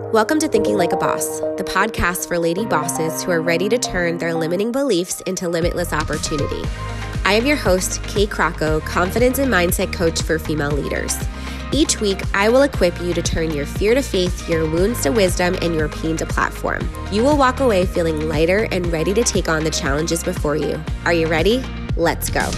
Welcome to Thinking Like a Boss, the podcast for lady bosses who are ready to turn their limiting beliefs into limitless opportunity. I am your host, Kay Crocco, confidence and mindset coach for female leaders. Each week, I will equip you to turn your fear to faith, your wounds to wisdom, and your pain to platform. You will walk away feeling lighter and ready to take on the challenges before you. Are you ready? Let's go.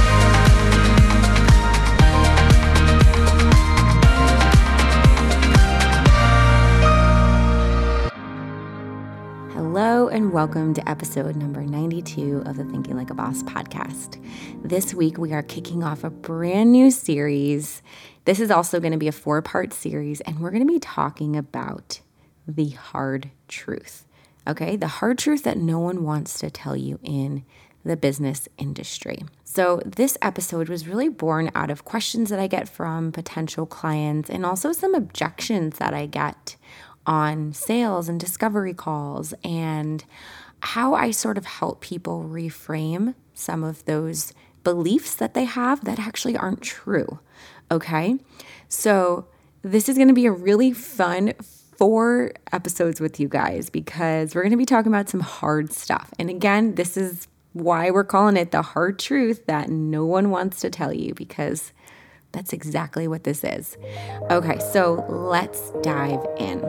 Hello and welcome to episode number 92 of the Thinking Like a Boss podcast. This week we are kicking off a brand new series. This is also going to be a 4-part series, and we're going to be talking about the hard truth. Okay, the hard truth that no one wants to tell you in the business industry. So this episode was really born out of questions that I get from potential clients and also some objections that I get on sales and discovery calls, and how I sort of help people reframe some of those beliefs that they have that actually aren't true. Okay, so this is going to be a really fun 4 episodes with you guys because we're going to be talking about some hard stuff. And again, this is why we're calling it the hard truth that no one wants to tell you, because that's exactly what this is. Okay, so let's dive in.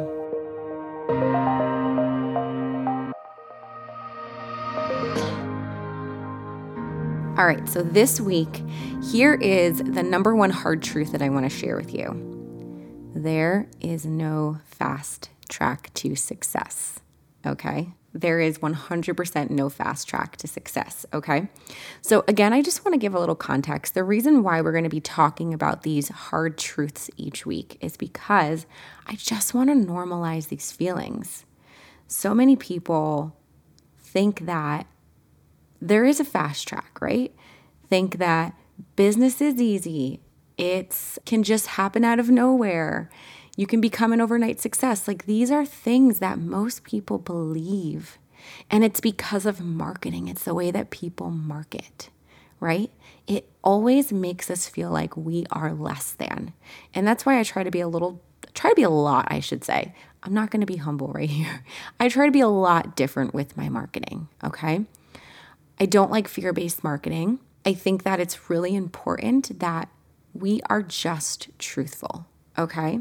All right, so this week, here is the number 1 hard truth that I want to share with you. There is no fast track to success, okay? There is 100% no fast track to success, okay? So again, I just want to give a little context. The reason why we're going to be talking about these hard truths each week is because I just want to normalize these feelings. So many people think that there is a fast track, right? Think that business is easy. It can just happen out of nowhere. You can become an overnight success. Like, these are things that most people believe. And it's because of marketing. It's the way that people market, right? It always makes us feel like we are less than. And that's why I try to be a lot, I should say. I'm not going to be humble right here. I try to be a lot different with my marketing, okay? I don't like fear-based marketing. I think that it's really important that we are just truthful, okay?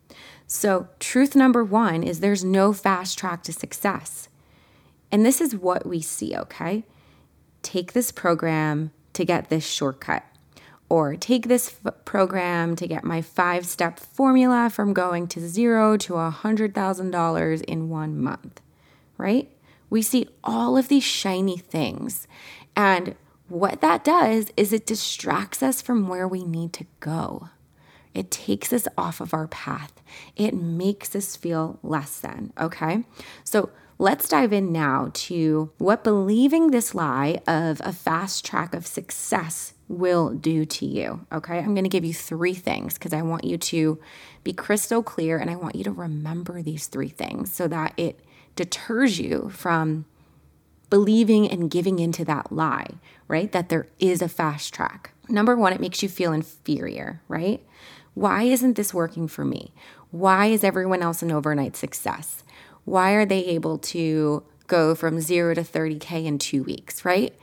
So truth number 1 is there's no fast track to success. And this is what we see, okay? Take this program to get this shortcut. Or take this program to get my 5-step formula from going to $0 to $100,000 in 1 month, right? We see all of these shiny things. And what that does is it distracts us from where we need to go. It takes us off of our path. It makes us feel less than, okay? So let's dive in now to what believing this lie of a fast track of success will do to you, okay? I'm going to give you 3 things because I want you to be crystal clear, and I want you to remember these 3 things so that it deters you from believing and giving into that lie, right? That there is a fast track. Number 1, it makes you feel inferior, right? Why isn't this working for me? Why is everyone else an overnight success? Why are they able to go from 0 to 30K in 2 weeks, right?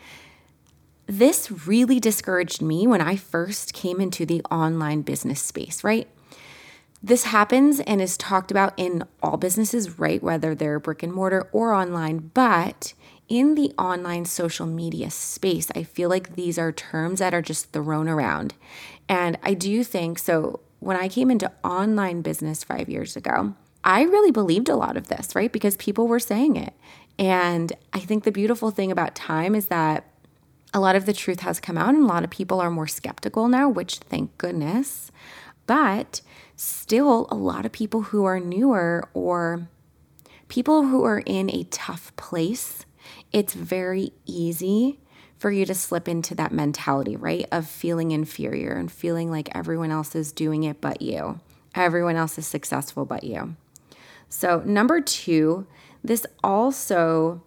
This really discouraged me when I first came into the online business space, right? This happens and is talked about in all businesses, right? Whether they're brick and mortar or online, but in the online social media space, I feel like these are terms that are just thrown around. And I do think, so when I came into online business 5 years ago, I really believed a lot of this, right? Because people were saying it. And I think the beautiful thing about time is that a lot of the truth has come out and a lot of people are more skeptical now, which thank goodness. But still, a lot of people who are newer or people who are in a tough place, it's very easy for you to slip into that mentality, right? Of feeling inferior and feeling like everyone else is doing it but you. Everyone else is successful but you. So number 2, this also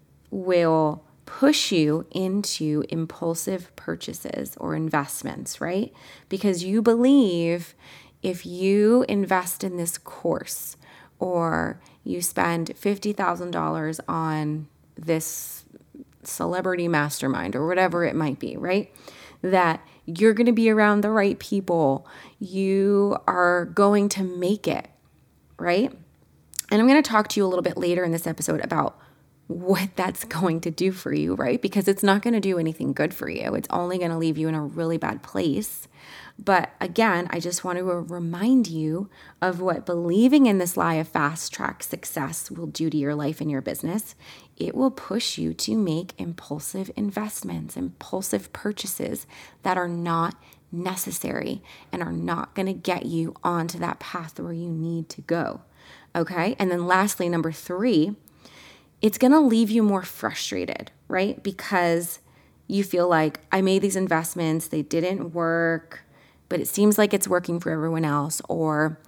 will push you into impulsive purchases or investments, right? Because you believe if you invest in this course or you spend $50,000 on this celebrity mastermind or whatever it might be, right? That you're going to be around the right people. You are going to make it, right? And I'm going to talk to you a little bit later in this episode about what that's going to do for you, right? Because it's not going to do anything good for you. It's only going to leave you in a really bad place. But again, I just want to remind you of what believing in this lie of fast track success will do to your life and your business. It will push you to make impulsive investments, impulsive purchases that are not necessary and are not going to get you onto that path where you need to go. Okay? And then lastly, number 3, it's going to leave you more frustrated, right? Because you feel like I made these investments, they didn't work, but it seems like it's working for everyone else. Or,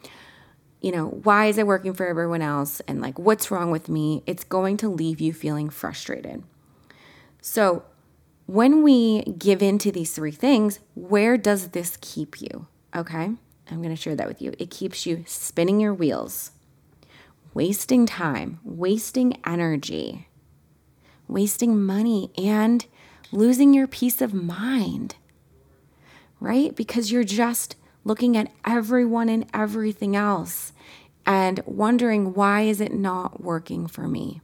why is it working for everyone else? And like, what's wrong with me? It's going to leave you feeling frustrated. So when we give in to these 3 things, where does this keep you? Okay, I'm going to share that with you. It keeps you spinning your wheels, wasting time, wasting energy, wasting money, and losing your peace of mind, right? Because you're just looking at everyone and everything else and wondering, why is it not working for me?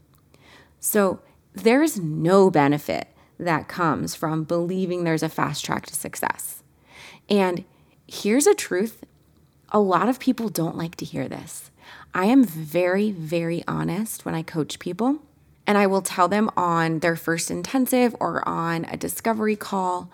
So there's no benefit that comes from believing there's a fast track to success. And here's a truth. A lot of people don't like to hear this. I am very, very honest when I coach people, and I will tell them on their first intensive or on a discovery call,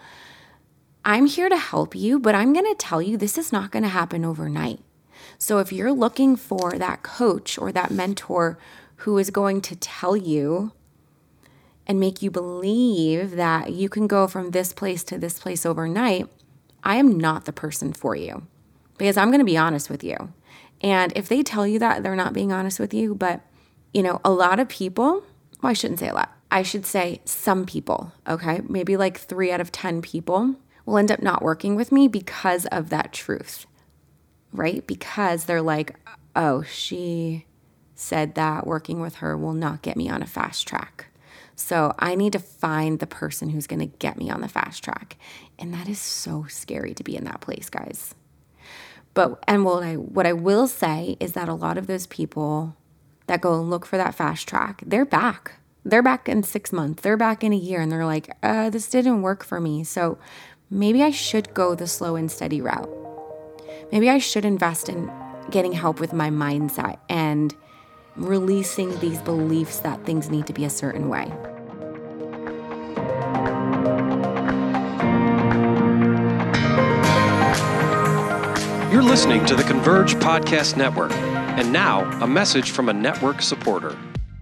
I'm here to help you, but I'm going to tell you this is not going to happen overnight. So if you're looking for that coach or that mentor who is going to tell you and make you believe that you can go from this place to this place overnight, I am not the person for you, because I'm going to be honest with you. And if they tell you that, they're not being honest with you. But, a lot of people, well, I shouldn't say a lot. I should say some people, okay? Maybe like 3 out of 10 people will end up not working with me because of that truth, right? Because they're like, oh, she said that working with her will not get me on a fast track. So I need to find the person who's going to get me on the fast track. And that is so scary to be in that place, guys. But what I will say is that a lot of those people that go and look for that fast track, they're back. They're back in 6 months. They're back in a year, and they're like, this didn't work for me. So maybe I should go the slow and steady route. Maybe I should invest in getting help with my mindset and releasing these beliefs that things need to be a certain way. You're listening to the Converge Podcast Network. And now, a message from a network supporter.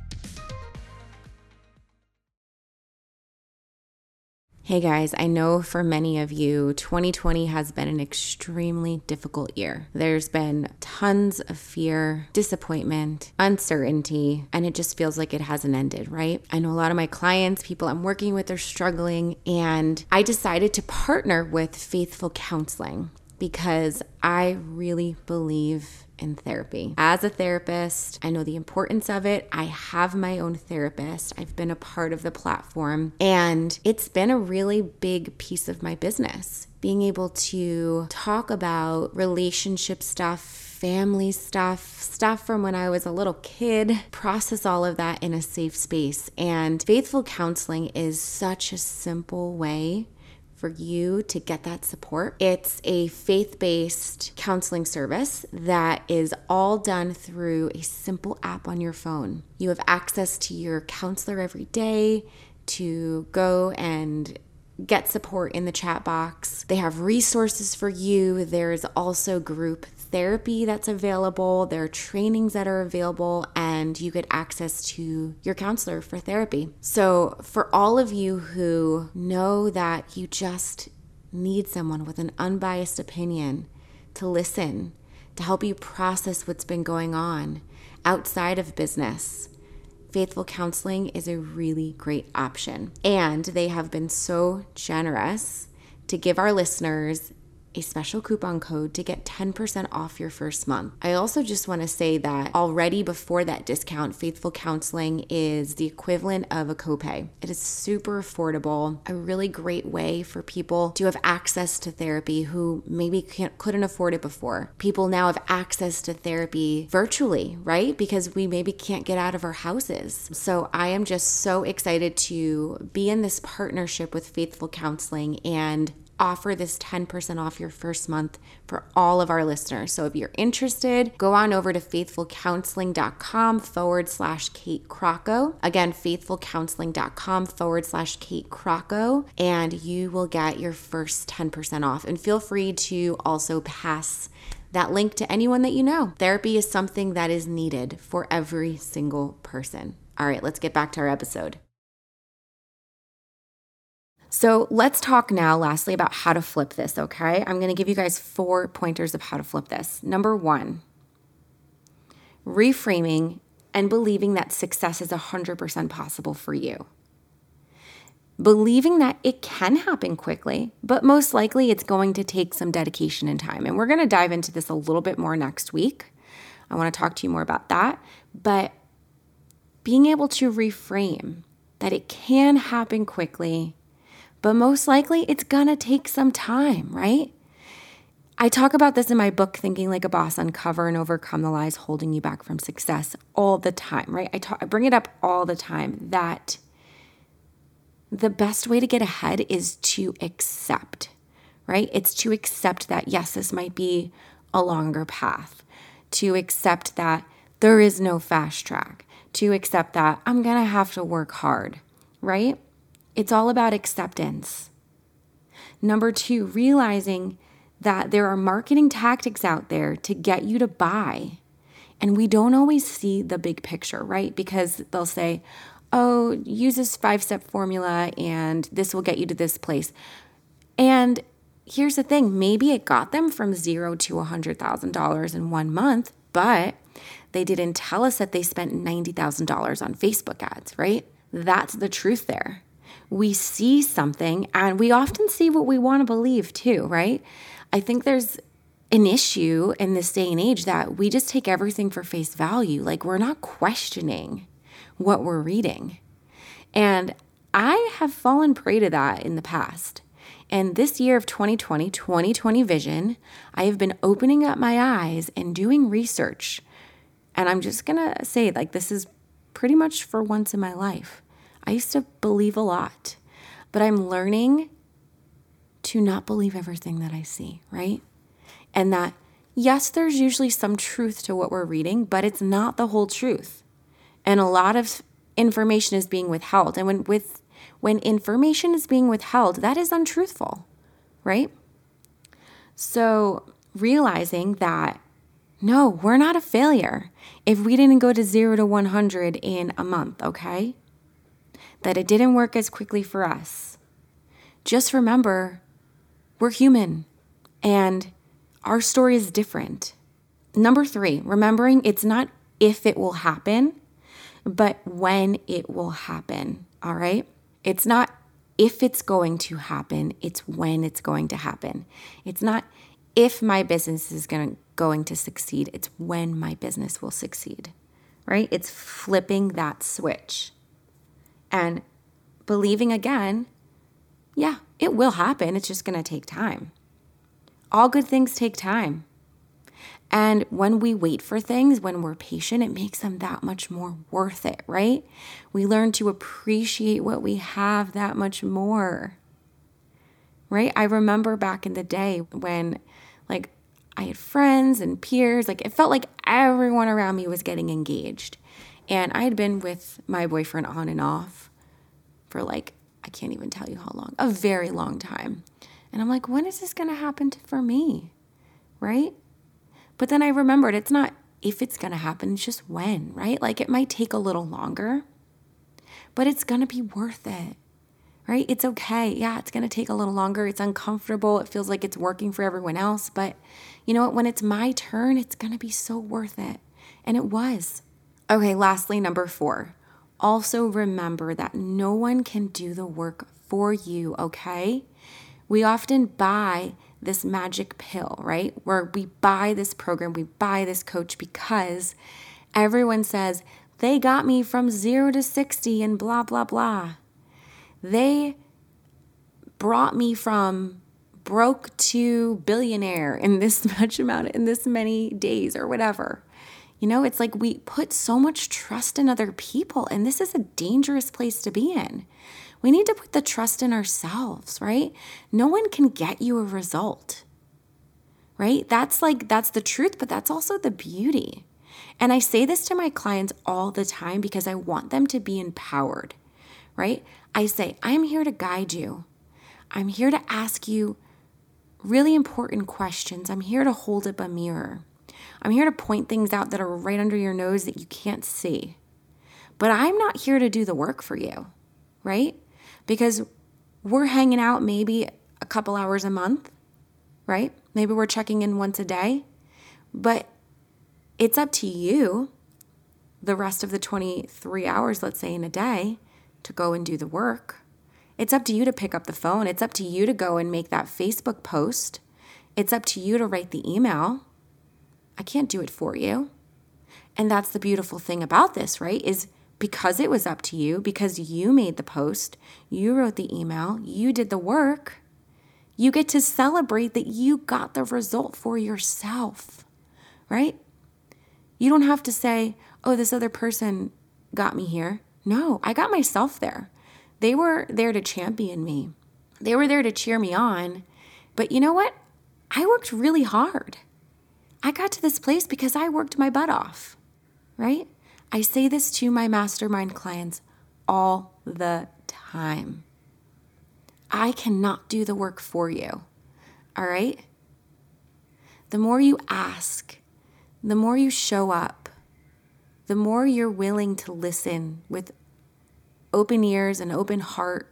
Hey guys, I know for many of you, 2020 has been an extremely difficult year. There's been tons of fear, disappointment, uncertainty, and it just feels like it hasn't ended, right? I know a lot of my clients, people I'm working with, are struggling, and I decided to partner with Faithful Counseling because I really believe in therapy. As a therapist, I know the importance of it. I have my own therapist. I've been a part of the platform, and it's been a really big piece of my business. Being able to talk about relationship stuff, family stuff from when I was a little kid, process all of that in a safe space. And Faithful Counseling is such a simple way for you to get that support. It's a faith-based counseling service that is all done through a simple app on your phone. You have access to your counselor every day to go and get support in the chat box. They have resources for you. There's also group therapy that's available. There are trainings that are available, and you get access to your counselor for therapy. So for all of you who know that you just need someone with an unbiased opinion to listen, to help you process what's been going on outside of business, Faithful Counseling is a really great option. And they have been so generous to give our listeners a special coupon code to get 10% off your first month. I also just want to say that already before that discount, Faithful Counseling is the equivalent of a copay. It is super affordable, a really great way for people to have access to therapy who maybe couldn't afford it before. People now have access to therapy virtually, right? Because we maybe can't get out of our houses. So I am just so excited to be in this partnership with Faithful Counseling and offer this 10% off your first month for all of our listeners. So if you're interested, go on over to faithfulcounseling.com/Kate Crocco. Again, faithfulcounseling.com/Kate Crocco, and you will get your first 10% off. And feel free to also pass that link to anyone that you know. Therapy is something that is needed for every single person. All right, let's get back to our episode. So let's talk now, lastly, about how to flip this, okay? I'm going to give you guys 4 pointers of how to flip this. Number 1, reframing and believing that success is 100% possible for you. Believing that it can happen quickly, but most likely it's going to take some dedication and time. And we're going to dive into this a little bit more next week. I want to talk to you more about that. But being able to reframe that it can happen quickly, but most likely it's gonna take some time, right? I talk about this in my book, Thinking Like a Boss, Uncover and Overcome the Lies Holding You Back from Success, all the time, right? I bring it up all the time that the best way to get ahead is to accept, right? It's to accept that, yes, this might be a longer path, to accept that there is no fast track, to accept that I'm gonna have to work hard, right? It's all about acceptance. Number 2, realizing that there are marketing tactics out there to get you to buy. And we don't always see the big picture, right? Because they'll say, oh, use this 5-step formula and this will get you to this place. And here's the thing, maybe it got them from $0 to $100,000 in 1 month, but they didn't tell us that they spent $90,000 on Facebook ads, right? That's the truth there. We see something and we often see what we want to believe too, right? I think there's an issue in this day and age that we just take everything for face value. Like we're not questioning what we're reading. And I have fallen prey to that in the past. And this year of 2020 vision, I have been opening up my eyes and doing research. And I'm just going to say, like, this is pretty much for once in my life. I used to believe a lot, but I'm learning to not believe everything that I see, right? And that, yes, there's usually some truth to what we're reading, but it's not the whole truth. And a lot of information is being withheld. And when information is being withheld, that is untruthful, right? So realizing that, no, we're not a failure if we didn't go to 0 to 100 in a month, okay? That it didn't work as quickly for us. Just remember, we're human and our story is different. Number 3, remembering it's not if it will happen, but when it will happen, all right? It's not if it's going to happen, it's when it's going to happen. It's not if my business is going to succeed, it's when my business will succeed, right? It's flipping that switch. And believing again, yeah, it will happen. It's just going to take time. All good things take time. And when we wait for things, when we're patient, it makes them that much more worth it, right? We learn to appreciate what we have that much more, right? I remember back in the day when, like, I had friends and peers, like, it felt like everyone around me was getting engaged. And I had been with my boyfriend on and off for, like, I can't even tell you how long, a very long time. And I'm like, when is this going to happen for me, right? But then I remembered it's not if it's going to happen, it's just when, right? Like, it might take a little longer, but it's going to be worth it, right? It's okay. Yeah, it's going to take a little longer. It's uncomfortable. It feels like it's working for everyone else. But you know what? When it's my turn, it's going to be so worth it. And it was. Okay, lastly, number 4. Also remember that no one can do the work for you, okay? We often buy this magic pill, right? Where we buy this program, we buy this coach because everyone says, they got me from 0 to 60 and blah, blah, blah. They brought me from broke to billionaire in this many days or whatever. It's like we put so much trust in other people, and this is a dangerous place to be in. We need to put the trust in ourselves, right? No one can get you a result, right? That's the truth, but that's also the beauty. And I say this to my clients all the time because I want them to be empowered, right? I say, I'm here to guide you. I'm here to ask you really important questions. I'm here to hold up a mirror. I'm here to point things out that are right under your nose that you can't see. But I'm not here to do the work for you, right? Because we're hanging out maybe a couple hours a month, right? Maybe we're checking in once a day. But it's up to you the rest of the 23 hours, let's say, in a day to go and do the work. It's up to you to pick up the phone. It's up to you to go and make that Facebook post. It's up to you to write the email. I can't do it for you. And that's the beautiful thing about this, right? Is because it was up to you, because you made the post, you wrote the email, you did the work, you get to celebrate that you got the result for yourself, right? You don't have to say, oh, this other person got me here. No, I got myself there. They were there to champion me. They were there to cheer me on. But you know what? I worked really hard. I got to this place because I worked my butt off, right? I say this to my mastermind clients all the time. I cannot do the work for you, all right? The more you ask, the more you show up, the more you're willing to listen with open ears and open heart,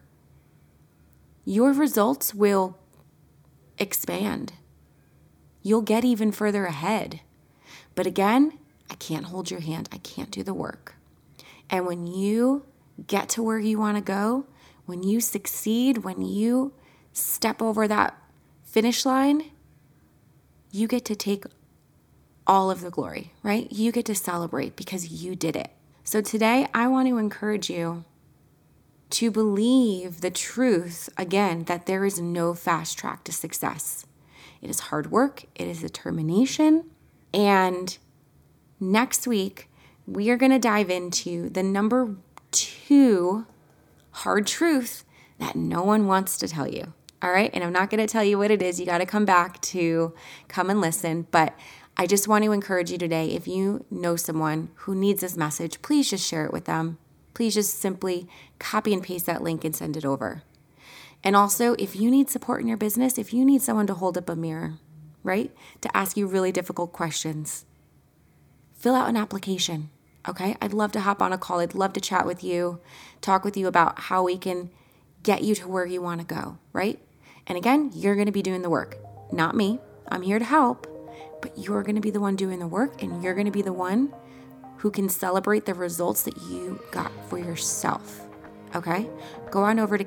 your results will expand. You'll get even further ahead. But again, I can't hold your hand. I can't do the work. And when you get to where you want to go, when you succeed, when you step over that finish line, you get to take all of the glory, right? You get to celebrate because you did it. So today, I want to encourage you to believe the truth, again, that there is no fast track to success. It is hard work. It is determination. And next week, we are going to dive into the number 2 hard truth that no one wants to tell you. All right? And I'm not going to tell you what it is. You got to come back to come and listen. But I just want to encourage you today, if you know someone who needs this message, please just share it with them. Please just simply copy and paste that link and send it over. And also, if you need support in your business, if you need someone to hold up a mirror, right, to ask you really difficult questions, fill out an application, okay? I'd love to hop on a call. I'd love to chat with you, talk with you about how we can get you to where you want to go, right? And again, you're going to be doing the work, not me. I'm here to help, but you're going to be the one doing the work, and you're going to be the one who can celebrate the results that you got for yourself. Okay? Go on over to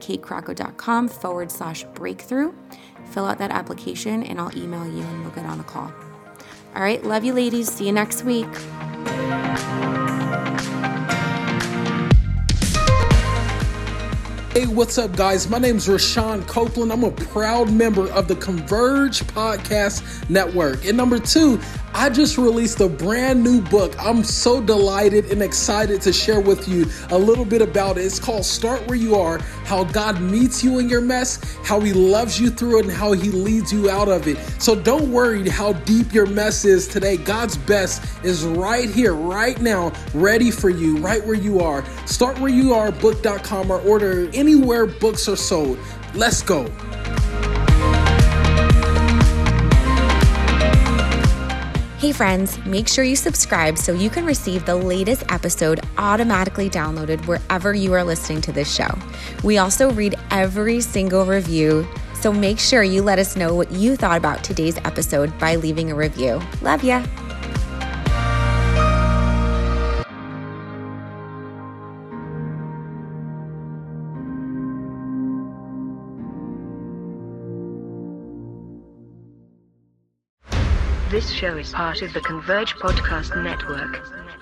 katekracko.com/breakthrough. Fill out that application and I'll email you and we'll get on a call. All right. Love you, ladies. See you next week. Hey, what's up, guys? My name is Rashawn Copeland. I'm a proud member of the Converge Podcast Network. And number 2, I just released a brand new book. I'm so delighted and excited to share with you a little bit about it. It's called Start Where You Are, How God Meets You in Your Mess, How He Loves You Through It, and How He leads you out of it. So don't worry how deep your mess is today. God's best is right here, right now, ready for you, right where you are. StartWhereYouAreBook.com or order anywhere books are sold. Let's go. Hey friends, make sure you subscribe so you can receive the latest episode automatically downloaded wherever you are listening to this show. We also read every single review, so make sure you let us know what you thought about today's episode by leaving a review. Love ya! This show is part of the Converge Podcast Network.